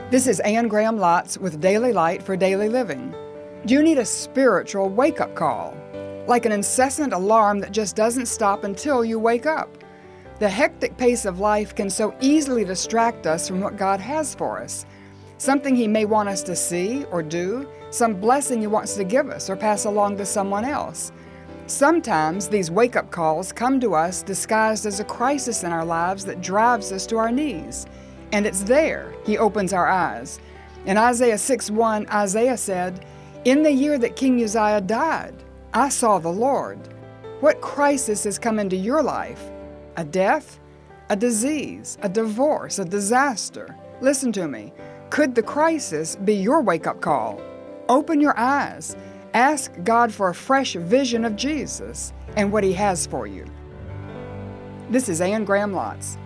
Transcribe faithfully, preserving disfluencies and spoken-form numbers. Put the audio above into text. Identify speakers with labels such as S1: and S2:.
S1: This is Ann Graham Lotz with Daily Light for Daily Living. Do you need a spiritual wake-up call? Like an incessant alarm that just doesn't stop until you wake up. The hectic pace of life can so easily distract us from what God has for us. Something He may want us to see or do, some blessing He wants to give us or pass along to someone else. Sometimes these wake-up calls come to us disguised as a crisis in our lives that drives us to our knees. And it's there He opens our eyes. In Isaiah six one, Isaiah said, "In the year that King Uzziah died, I saw the Lord." What crisis has come into your life? A death? A disease? A divorce? A disaster? Listen to me. Could the crisis be your wake-up call? Open your eyes. Ask God for a fresh vision of Jesus and what He has for you. This is Ann Graham Lotz.